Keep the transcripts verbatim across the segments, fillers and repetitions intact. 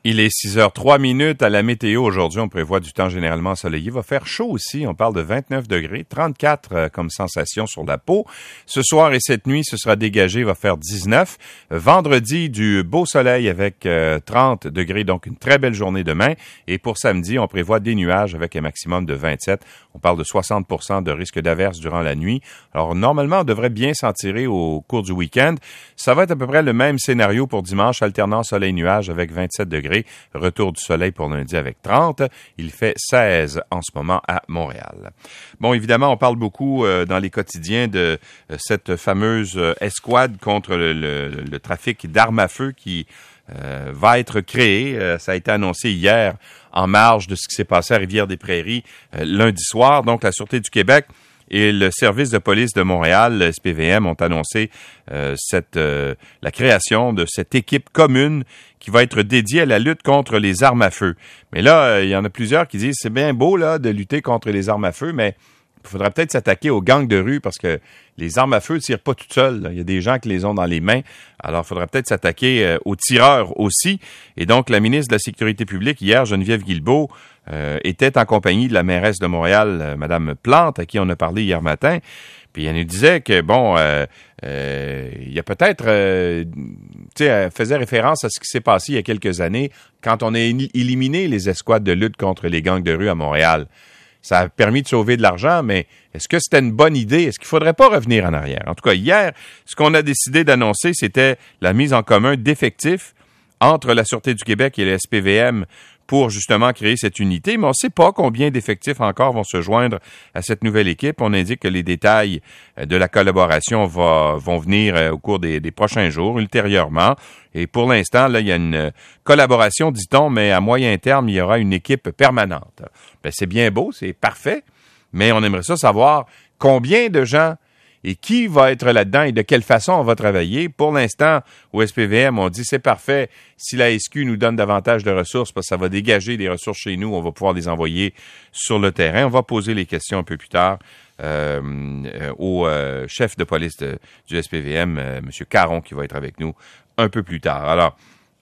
Il est six heures trois minutes à la météo. Aujourd'hui, on prévoit du temps généralement ensoleillé. Il va faire chaud aussi. On parle de vingt-neuf degrés, trente-quatre euh, comme sensation sur la peau. Ce soir et cette nuit, ce sera dégagé. Il va faire dix-neuf. Vendredi, du beau soleil avec euh, trente degrés, donc une très belle journée demain. Et pour samedi, on prévoit des nuages avec un maximum de vingt-sept. On parle de soixante pour cent de risque d'averse durant la nuit. Alors, normalement, on devrait bien s'en tirer au cours du week-end. Ça va être à peu près le même scénario pour dimanche, alternant soleil-nuage avec vingt-sept degrés. Retour du soleil pour lundi avec trente. Il fait seize en ce moment à Montréal. Bon, évidemment, on parle beaucoup euh, dans les quotidiens de euh, cette fameuse euh, escouade contre le, le, le trafic d'armes à feu qui euh, va être créée. Euh, ça a été annoncé hier en marge de ce qui s'est passé à Rivière-des-Prairies euh, lundi soir. Donc, la Sûreté du Québec et le service de police de Montréal, le S P V M, ont annoncé euh, cette euh, la création de cette équipe commune qui va être dédiée à la lutte contre les armes à feu. Mais là, euh, il y en a plusieurs qui disent c'est bien beau là de lutter contre les armes à feu, mais il faudrait peut-être s'attaquer aux gangs de rue parce que les armes à feu ne tirent pas toutes seules. Là. Il y a des gens qui les ont dans les mains. Alors, il faudrait peut-être s'attaquer euh, aux tireurs aussi. Et donc, la ministre de la Sécurité publique, hier, Geneviève Guilbeault, euh, était en compagnie de la mairesse de Montréal, euh, Mme Plante, à qui on a parlé hier matin. Puis elle nous disait que, bon, euh, euh, il y a peut-être, euh, tu sais, elle faisait référence à ce qui s'est passé il y a quelques années quand on a éliminé les escouades de lutte contre les gangs de rue à Montréal. Ça a permis de sauver de l'argent, mais est-ce que c'était une bonne idée? Est-ce qu'il ne faudrait pas revenir en arrière? En tout cas, hier, ce qu'on a décidé d'annoncer, c'était la mise en commun d'effectifs entre la Sûreté du Québec et le S P V M pour justement créer cette unité, mais on ne sait pas combien d'effectifs encore vont se joindre à cette nouvelle équipe. On indique que les détails de la collaboration va, vont venir au cours des, des prochains jours, ultérieurement. Et pour l'instant, là, il y a une collaboration, dit-on, mais à moyen terme, il y aura une équipe permanente. Ben, c'est bien beau, c'est parfait, mais on aimerait ça savoir combien de gens et qui va être là-dedans et de quelle façon on va travailler. Pour l'instant, au S P V M, on dit c'est parfait. Si la S Q nous donne davantage de ressources, parce que ça va dégager des ressources chez nous, on va pouvoir les envoyer sur le terrain. On va poser les questions un peu plus tard euh, euh, au euh, chef de police de, du S P V M, euh, M. Caron, qui va être avec nous un peu plus tard. Alors,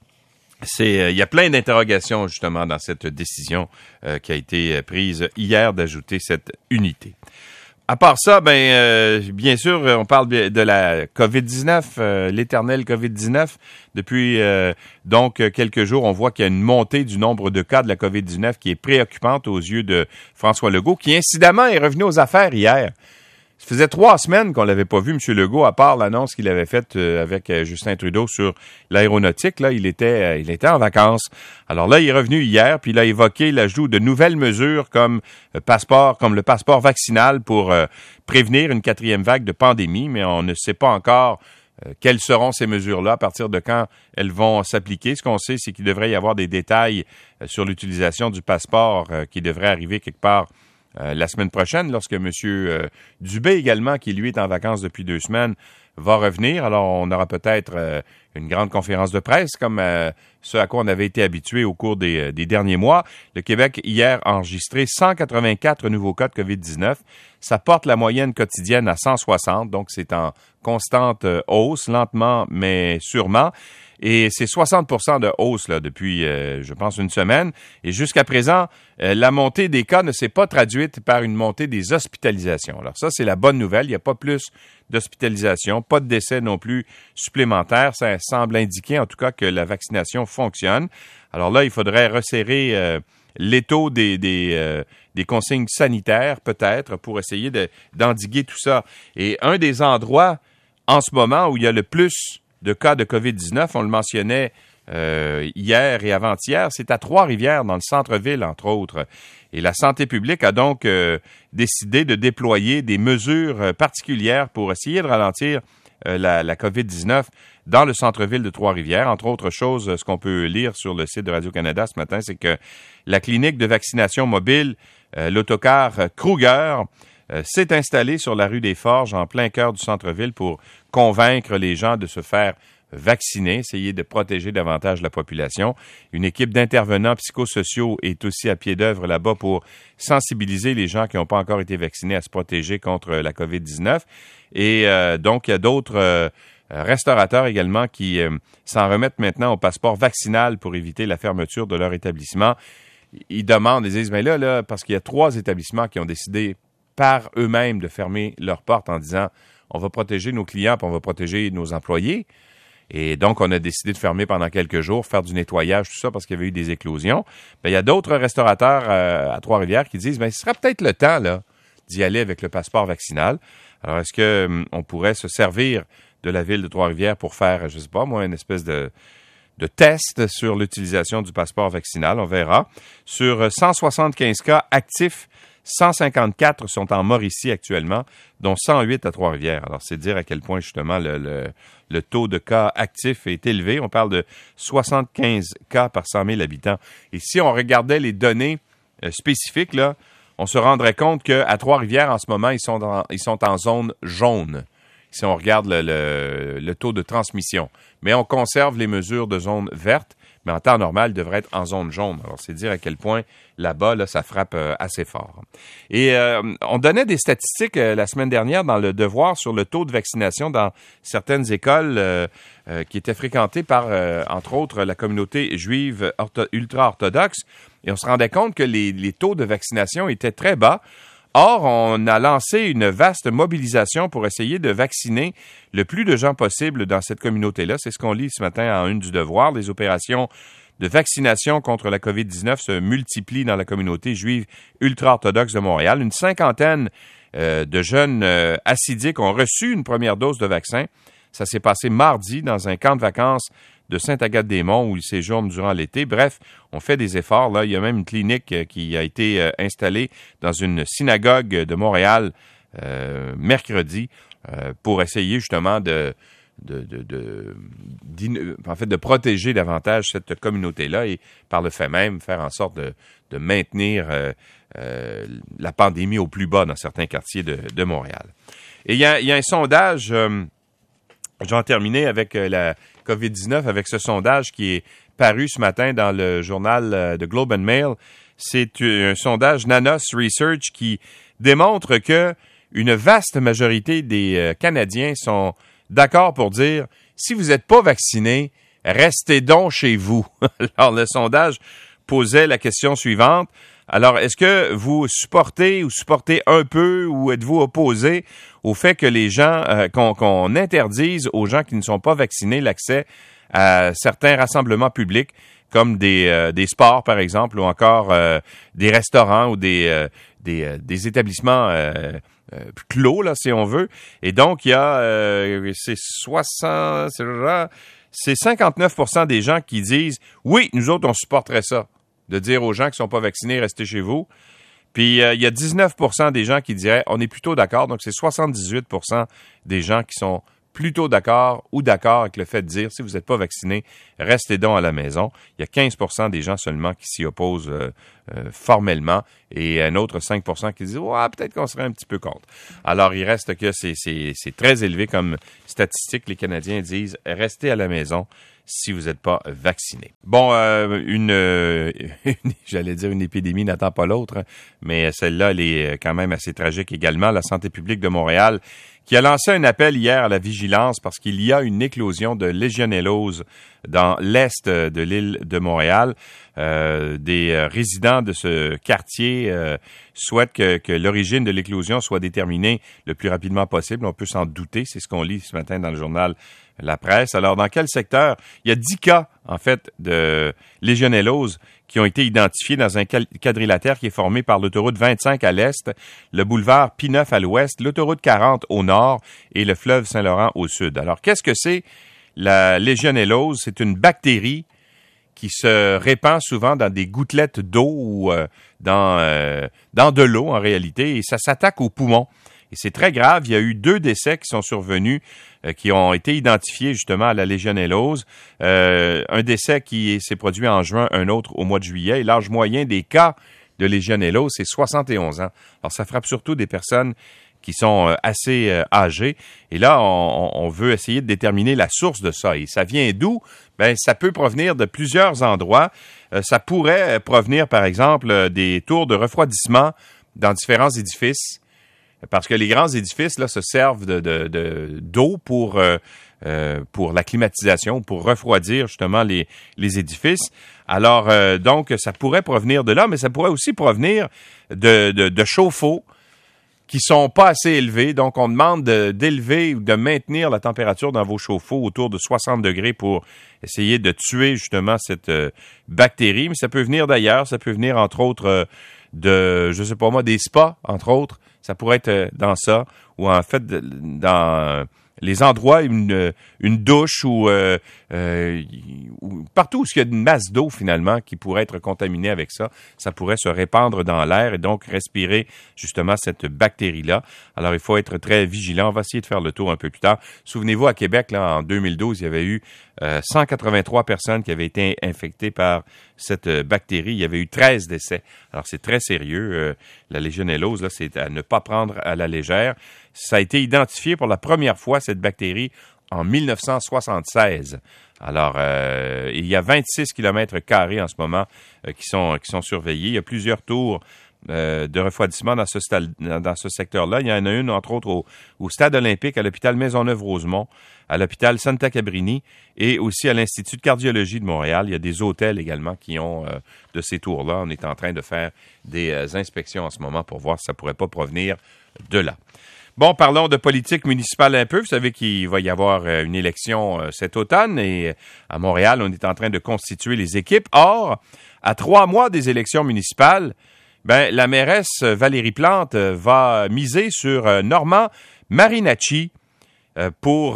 c'est, euh, il y a plein d'interrogations justement dans cette décision euh, qui a été prise hier d'ajouter cette unité. À part ça, ben euh, bien sûr, on parle de la covid dix-neuf, euh, l'éternel covid dix-neuf. Depuis euh, donc quelques jours, on voit qu'il y a une montée du nombre de cas de la covid dix-neuf qui est préoccupante aux yeux de François Legault, qui incidemment est revenu aux affaires hier. Ça faisait trois semaines qu'on l'avait pas vu, M. Legault, à part l'annonce qu'il avait faite euh, avec euh, Justin Trudeau sur l'aéronautique. Là, il était, euh, il était en vacances. Alors là, il est revenu hier, puis il a évoqué l'ajout de nouvelles mesures comme euh, passeport, comme le passeport vaccinal pour euh, prévenir une quatrième vague de pandémie, mais on ne sait pas encore euh, quelles seront ces mesures-là, à partir de quand elles vont s'appliquer. Ce qu'on sait, c'est qu'il devrait y avoir des détails euh, sur l'utilisation du passeport euh, qui devrait arriver quelque part Euh, la semaine prochaine, lorsque M. Euh, Dubé également, qui lui est en vacances depuis deux semaines, va revenir. Alors, on aura peut-être euh, une grande conférence de presse, comme euh, ce à quoi on avait été habitué au cours des, des derniers mois. Le Québec, hier, a enregistré cent quatre-vingt-quatre nouveaux cas de covid dix-neuf. Ça porte la moyenne quotidienne à cent soixante, donc c'est en constante euh, hausse, lentement mais sûrement. Et c'est soixante pour cent de hausse là, depuis, euh, je pense, une semaine. Et jusqu'à présent, euh, la montée des cas ne s'est pas traduite par une montée des hospitalisations. Alors ça, c'est la bonne nouvelle. Il n'y a pas plus d'hospitalisation, pas de décès non plus supplémentaires. Ça semble indiquer, en tout cas, que la vaccination fonctionne. Alors là, il faudrait resserrer euh, l'étau des, des, euh, des consignes sanitaires, peut-être, pour essayer de, d'endiguer tout ça. Et un des endroits, en ce moment, où il y a le plus de cas de covid dix-neuf, on le mentionnait euh, hier et avant-hier, c'est à Trois-Rivières, dans le centre-ville, entre autres. Et la santé publique a donc euh, décidé de déployer des mesures particulières pour essayer de ralentir euh, la, la covid dix-neuf dans le centre-ville de Trois-Rivières. Entre autres choses, ce qu'on peut lire sur le site de Radio-Canada ce matin, c'est que la clinique de vaccination mobile, euh, l'autocar Kruger, euh, s'est installée sur la rue des Forges, en plein cœur du centre-ville, pour convaincre les gens de se faire vacciner, essayer de protéger davantage la population. Une équipe d'intervenants psychosociaux est aussi à pied d'œuvre là-bas pour sensibiliser les gens qui n'ont pas encore été vaccinés à se protéger contre la covid dix-neuf. Et euh, donc, il y a d'autres euh, euh, restaurateurs également qui euh, s'en remettent maintenant au passeport vaccinal pour éviter la fermeture de leur établissement. Ils demandent, ils disent, mais là, là, parce qu'il y a trois établissements qui ont décidé par eux-mêmes de fermer leurs portes en disant, on va protéger nos clients puis on va protéger nos employés. Et donc, on a décidé de fermer pendant quelques jours, faire du nettoyage, tout ça, parce qu'il y avait eu des éclosions. Bien, il y a d'autres restaurateurs euh, à Trois-Rivières qui disent, bien, ce sera peut-être le temps, là, d'y aller avec le passeport vaccinal. Alors, est-ce que hum, on pourrait se servir de la ville de Trois-Rivières pour faire, je sais pas, moi, une espèce de, de test sur l'utilisation du passeport vaccinal? On verra. Sur cent soixante-quinze cas actifs, cent cinquante-quatre sont en Mauricie actuellement, dont cent huit à Trois-Rivières. Alors, c'est dire à quel point, justement, le, le, le taux de cas actifs est élevé. On parle de soixante-quinze cas par cent mille habitants. Et si on regardait les données euh, spécifiques, là, on se rendrait compte qu'à Trois-Rivières, en ce moment, ils sont, dans, ils sont en zone jaune, si on regarde le, le, le taux de transmission. Mais on conserve les mesures de zone verte, mais en temps normal, il devrait être en zone jaune. Alors, c'est dire à quel point, là-bas, là, ça frappe euh, assez fort. Et euh, on donnait des statistiques euh, la semaine dernière dans le Devoir sur le taux de vaccination dans certaines écoles euh, euh, qui étaient fréquentées par, euh, entre autres, la communauté juive ortho- ultra-orthodoxe. Et on se rendait compte que les, les taux de vaccination étaient très bas. Or, on a lancé une vaste mobilisation pour essayer de vacciner le plus de gens possible dans cette communauté-là. C'est ce qu'on lit ce matin en une du Devoir. Les opérations de vaccination contre la covid dix-neuf se multiplient dans la communauté juive ultra-orthodoxe de Montréal. Une cinquantaine euh, de jeunes euh, assidiques ont reçu une première dose de vaccin. Ça s'est passé mardi dans un camp de vacances de Sainte-Agathe-des-Monts où ils séjournent durant l'été. Bref, on fait des efforts. Là, il y a même une clinique euh, qui a été euh, installée dans une synagogue de Montréal euh, mercredi euh, pour essayer justement de, de, de, de, en fait, de protéger davantage cette communauté-là et par le fait même faire en sorte de, de maintenir euh, euh, la pandémie au plus bas dans certains quartiers de, de Montréal. Et il y a, il y a un sondage, euh, j'en terminais avec euh, la covid dix-neuf, avec ce sondage qui est paru ce matin dans le journal euh, de Globe and Mail. C'est un sondage Nanos Research qui démontre que une vaste majorité des euh, Canadiens sont d'accord pour dire si vous n'êtes pas vacciné, restez donc chez vous. Alors, le sondage posait la question suivante. Alors, est-ce que vous supportez ou supportez un peu ou êtes-vous opposé au fait que les gens, euh, qu'on, qu'on interdise aux gens qui ne sont pas vaccinés l'accès à certains rassemblements publics, comme des, euh, des sports, par exemple, ou encore euh, des restaurants ou des, euh, des, euh, des établissements euh, euh, clos, là, si on veut. Et donc, il y a, euh, c'est soixante, c'est, c'est cinquante-neuf pour cent des gens qui disent « Oui, nous autres, on supporterait ça », de dire aux gens qui ne sont pas vaccinés, restez chez vous. Puis, euh, il y a dix-neuf pour cent des gens qui diraient, on est plutôt d'accord, donc c'est soixante-dix-huit pour cent des gens qui sont plutôt d'accord ou d'accord avec le fait de dire, si vous n'êtes pas vacciné, restez donc à la maison. Il y a quinze pour cent des gens seulement qui s'y opposent euh, euh, formellement et un autre cinq pour cent qui disent, ouais, peut-être qu'on serait un petit peu contre. Alors, il reste que c'est, c'est, c'est très élevé comme statistique. Les Canadiens disent, restez à la maison si vous n'êtes pas vacciné. Bon, euh, une, euh, une, j'allais dire une épidémie n'attend pas l'autre, hein, mais celle-là, elle est quand même assez tragique également. La santé publique de Montréal qui a lancé un appel hier à la vigilance parce qu'il y a une éclosion de légionellose dans l'est de l'île de Montréal. Euh, des euh, résidents de ce quartier euh, souhaitent que, que l'origine de l'éclosion soit déterminée le plus rapidement possible. On peut s'en douter, c'est ce qu'on lit ce matin dans le journal La Presse. Alors, dans quel secteur? Il y a dix cas, en fait, de légionellose qui ont été identifiés dans un quadrilatère qui est formé par l'autoroute vingt-cinq à l'est, le boulevard Pie neuf à l'ouest, l'autoroute quarante au nord et le fleuve Saint-Laurent au sud. Alors, qu'est-ce que c'est la légionellose? C'est une bactérie qui se répand souvent dans des gouttelettes d'eau ou euh, dans, euh, dans de l'eau en réalité, et ça s'attaque aux poumons. Et c'est très grave. Il y a eu deux décès qui sont survenus, euh, qui ont été identifiés justement à la légionellose. Euh, un décès qui s'est produit en juin, un autre au mois de juillet. Et l'âge moyen des cas de légionellose, c'est soixante et onze ans. Alors, ça frappe surtout des personnes qui sont euh, assez euh, âgées. Et là, on, on veut essayer de déterminer la source de ça. Et ça vient d'où? Ben, ça peut provenir de plusieurs endroits. Euh, ça pourrait provenir, par exemple, des tours de refroidissement dans différents édifices. Parce que les grands édifices là se servent de, de, de, d'eau pour euh, euh, pour la climatisation, pour refroidir justement les, les édifices. Alors, euh, donc, ça pourrait provenir de là, mais ça pourrait aussi provenir de, de, de chauffe-eau qui sont pas assez élevés. Donc, on demande de, d'élever ou de maintenir la température dans vos chauffe-eau autour de soixante degrés pour essayer de tuer justement cette euh, bactérie. Mais ça peut venir d'ailleurs. Ça peut venir, entre autres, euh, de, je sais pas moi, des spas, entre autres. Ça pourrait être euh, dans ça. Ou en fait, de, dans... les endroits, une, une douche ou, euh, euh, ou partout où il y a une masse d'eau finalement qui pourrait être contaminée avec ça, ça pourrait se répandre dans l'air et donc respirer justement cette bactérie-là. Alors il faut être très vigilant. On va essayer de faire le tour un peu plus tard. Souvenez-vous, à Québec, là, en deux mille douze, il y avait eu euh, cent quatre-vingt-trois personnes qui avaient été infectées par cette euh, bactérie. Il y avait eu treize décès. Alors c'est très sérieux. Euh, la légionellose, là, c'est à ne pas prendre à la légère. Ça a été identifié pour la première fois, cette bactérie, en dix-neuf cent soixante-seize. Alors, euh, il y a vingt-six kilomètres carrés en ce moment euh, qui sont qui sont surveillés. Il y a plusieurs tours euh, de refroidissement dans ce, stade, dans ce secteur-là. Il y en a une, entre autres, au, au Stade olympique, à l'hôpital Maisonneuve-Rosemont, à l'hôpital Santa Cabrini et aussi à l'Institut de cardiologie de Montréal. Il y a des hôtels également qui ont euh, de ces tours-là. On est en train de faire des euh, inspections en ce moment pour voir si ça pourrait pas provenir de là. Bon, parlons de politique municipale un peu. Vous savez qu'il va y avoir une élection cet automne et à Montréal, on est en train de constituer les équipes. Or, à trois mois des élections municipales, ben la mairesse Valérie Plante va miser sur Normand Marinacci pour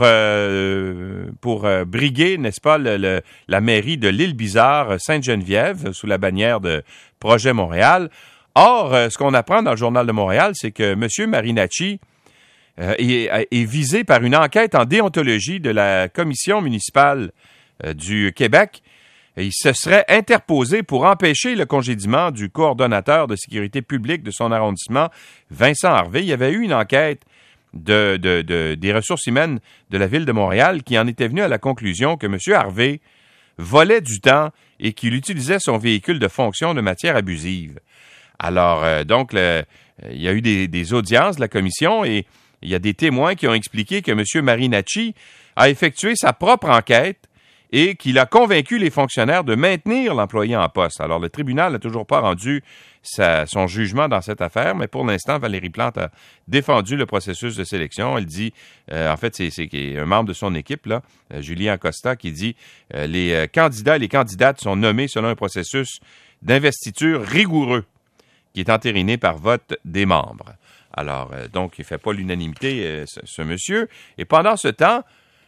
euh, pour briguer, n'est-ce pas, le, le, la mairie de l'Île-Bizarre, Sainte-Geneviève, sous la bannière de Projet Montréal. Or, ce qu'on apprend dans le Journal de Montréal, c'est que M. Marinacci Euh, est, est visé par une enquête en déontologie de la commission municipale euh, du Québec. Et il se serait interposé pour empêcher le congédiement du coordonnateur de sécurité publique de son arrondissement, Vincent Harvey. Il y avait eu une enquête de, de, de, des ressources humaines de la Ville de Montréal qui en était venue à la conclusion que M. Harvey volait du temps et qu'il utilisait son véhicule de fonction de matière abusive. Alors, euh, donc, le, il y a eu des, des audiences de la commission et il y a des témoins qui ont expliqué que M. Marinacci a effectué sa propre enquête et qu'il a convaincu les fonctionnaires de maintenir l'employé en poste. Alors, le tribunal n'a toujours pas rendu sa, son jugement dans cette affaire, mais pour l'instant, Valérie Plante a défendu le processus de sélection. Elle dit, euh, en fait, c'est, c'est un membre de son équipe, là, euh, Julien Acosta, qui dit euh, les euh, candidats et les candidates sont nommés selon un processus d'investiture rigoureux qui est entériné par vote des membres. Alors, euh, donc, il ne fait pas l'unanimité, euh, ce, ce monsieur. Et pendant ce temps,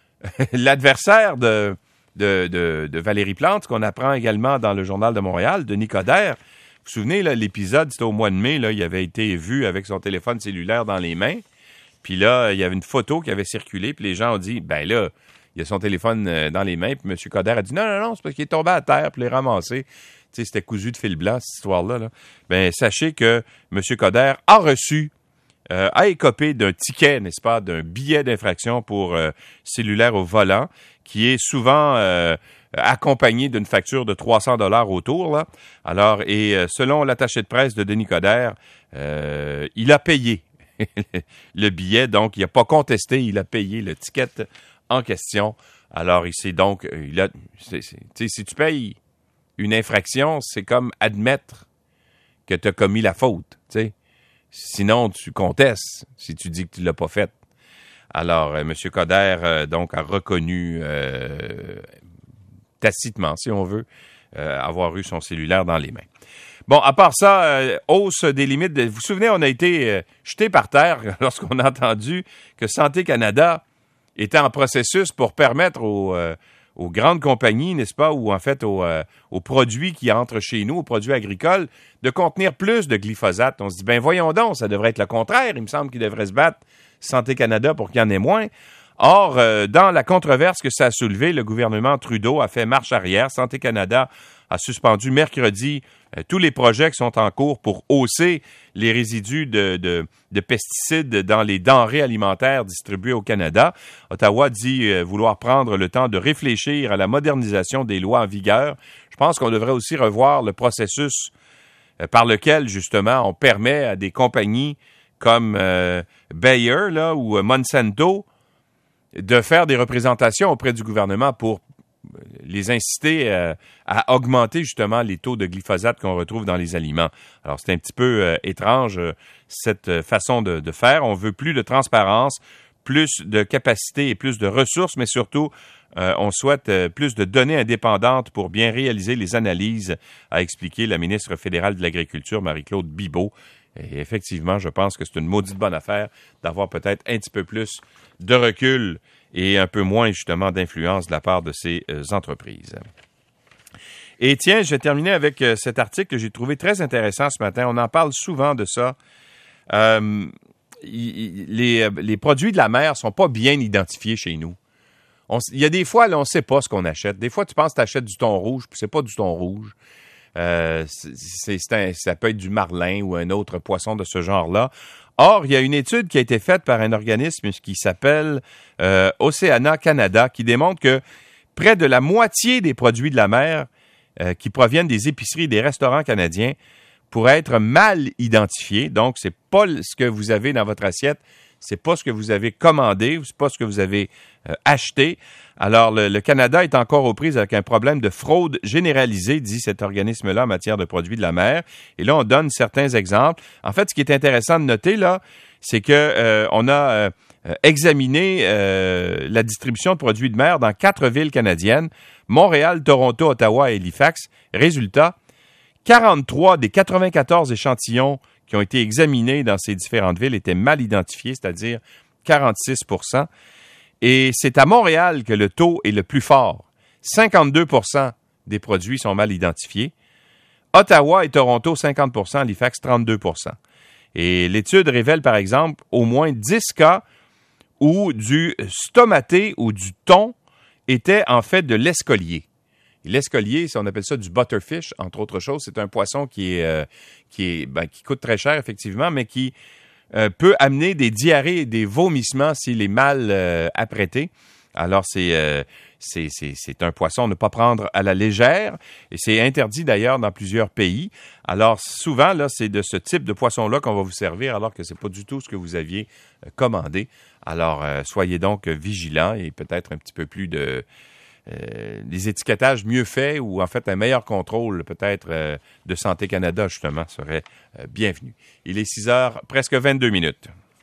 l'adversaire de, de, de, de Valérie Plante, qu'on apprend également dans le Journal de Montréal, Denis Coderre, vous vous souvenez, là, l'épisode, c'était au mois de mai, là, il avait été vu avec son téléphone cellulaire dans les mains. Puis là, il y avait une photo qui avait circulé, puis les gens ont dit, ben là, il a son téléphone euh, dans les mains, puis M. Coderre a dit, non, non, non, c'est parce qu'il est tombé à terre, puis il l'a ramassé. Tu sais, c'était cousu de fil blanc, cette histoire-là. Là. Ben, sachez que M. Coderre a reçu Euh, a écopé d'un ticket, n'est-ce pas, d'un billet d'infraction pour euh, cellulaire au volant, qui est souvent euh, accompagné d'une facture de trois cents dollars autour. Là. Alors, et euh, selon l'attaché de presse de Denis Coderre, euh, il a payé le billet, donc il n'a pas contesté, il a payé le ticket en question. Alors, il s'est donc, il a, c'est, c'est, tu sais, si tu payes une infraction, c'est comme admettre que tu as commis la faute, tu sais. Sinon, tu contestes si tu dis que tu ne l'as pas fait. Alors, euh, M. Coderre, euh, donc, a reconnu euh, tacitement, si on veut, euh, avoir eu son cellulaire dans les mains. Bon, à part ça, euh, hausse des limites. De, vous vous souvenez, on a été euh, jeté par terre lorsqu'on a entendu que Santé Canada était en processus pour permettre aux... Euh, aux grandes compagnies, n'est-ce pas, ou en fait aux, euh, aux produits qui entrent chez nous, aux produits agricoles, de contenir plus de glyphosate. On se dit, ben voyons donc, ça devrait être le contraire. Il me semble qu'il devrait se battre Santé Canada pour qu'il y en ait moins. Or, euh, dans la controverse que ça a soulevé, le gouvernement Trudeau a fait marche arrière. Santé Canada a suspendu mercredi euh, tous les projets qui sont en cours pour hausser les résidus de, de, de pesticides dans les denrées alimentaires distribuées au Canada. Ottawa dit euh, vouloir prendre le temps de réfléchir à la modernisation des lois en vigueur. Je pense qu'on devrait aussi revoir le processus euh, par lequel, justement, on permet à des compagnies comme euh, Bayer là, ou Monsanto de faire des représentations auprès du gouvernement pour les inciter euh, à augmenter justement les taux de glyphosate qu'on retrouve dans les aliments. Alors, c'est un petit peu euh, étrange, euh, cette façon de, de faire. On veut plus de transparence, plus de capacité et plus de ressources, mais surtout, euh, on souhaite euh, plus de données indépendantes pour bien réaliser les analyses, a expliqué la ministre fédérale de l'Agriculture, Marie-Claude Bibeau. Et effectivement, je pense que c'est une maudite bonne affaire d'avoir peut-être un petit peu plus de recul et un peu moins, justement, d'influence de la part de ces euh, entreprises. Et tiens, je vais terminer avec euh, cet article que j'ai trouvé très intéressant ce matin. On en parle souvent de ça. Euh, y, y, les, les produits de la mer sont pas bien identifiés chez nous. Il y a des fois, là, on ne sait pas ce qu'on achète. Des fois, tu penses que tu achètes du thon rouge, puis c'est pas du thon rouge. Euh, c'est, c'est un, ça peut être du marlin ou un autre poisson de ce genre-là. Or, il y a une étude qui a été faite par un organisme qui s'appelle euh, Oceana Canada qui démontre que près de la moitié des produits de la mer euh, qui proviennent des épiceries et des restaurants canadiens pourraient être mal identifiés. Donc, c'est pas ce que vous avez dans votre assiette, c'est pas ce que vous avez commandé, c'est pas ce que vous avez euh, acheté. Alors, le, le Canada est encore aux prises avec un problème de fraude généralisée, dit cet organisme-là, en matière de produits de la mer. Et là, on donne certains exemples. En fait, ce qui est intéressant de noter, là, c'est que euh, on a euh, examiné euh, la distribution de produits de mer dans quatre villes canadiennes, Montréal, Toronto, Ottawa et Halifax. Résultat, quarante-trois des quatre-vingt-quatorze échantillons qui ont été examinés dans ces différentes villes étaient mal identifiés, c'est-à-dire quarante-six pour cent. Et c'est à Montréal que le taux est le plus fort. cinquante-deux pour cent des produits sont mal identifiés. Ottawa et Toronto, cinquante pour cent, Halifax, trente-deux pour cent. Et l'étude révèle, par exemple, au moins dix cas où du stomaté ou du thon était en fait de l'escolier. Et l'escolier, on appelle ça du butterfish, entre autres choses. C'est un poisson qui est, euh, qui est, ben, qui coûte très cher, effectivement, mais qui euh, peut amener des diarrhées et des vomissements s'il est mal euh, apprêté. Alors, c'est, euh, c'est, c'est, c'est un poisson à ne pas prendre à la légère et c'est interdit d'ailleurs dans plusieurs pays. Alors, souvent, là, c'est de ce type de poisson-là qu'on va vous servir alors que c'est pas du tout ce que vous aviez euh, commandé. Alors, euh, soyez donc vigilants et peut-être un petit peu plus de... Euh, des étiquetages mieux faits ou en fait un meilleur contrôle peut-être euh, de Santé Canada justement serait euh, bienvenu. Il est six heures, presque vingt-deux minutes.